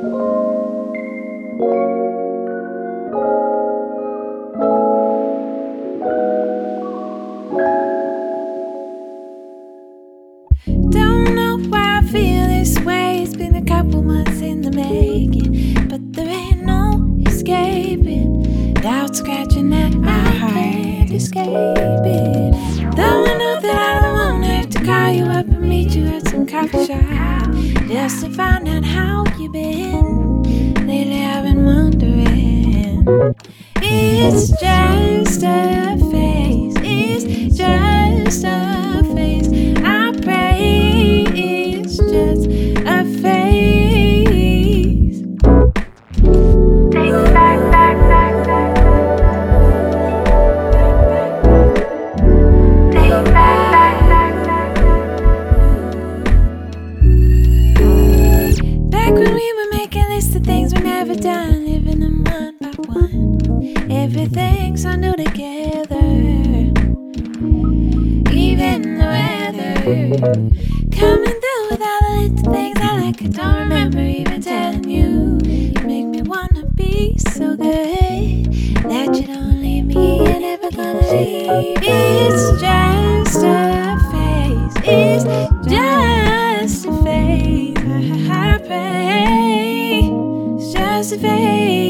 Don't know why I feel this way. It's been a couple months in the making, but there ain't no escaping. Doubt scratching at my heart, can't escape it. Though I know that I don't want to have to call you up and meet you at some coffee shop just to find out how you been. Lately I've been wondering. It's just a phase. It's just a phase. I pray it's just a phase. Take me back, back, back, back. Take me back, back, back, back. Back when we were making lists of things we never done, living them one by one. Everything's so new together, even the weather. Coming through with all the little things I like. I don't remember even telling you. You make me wanna be so good that you don't leave me. You're never gonna leave. It's just a phase. It's just a phase. I pray it's just a phase.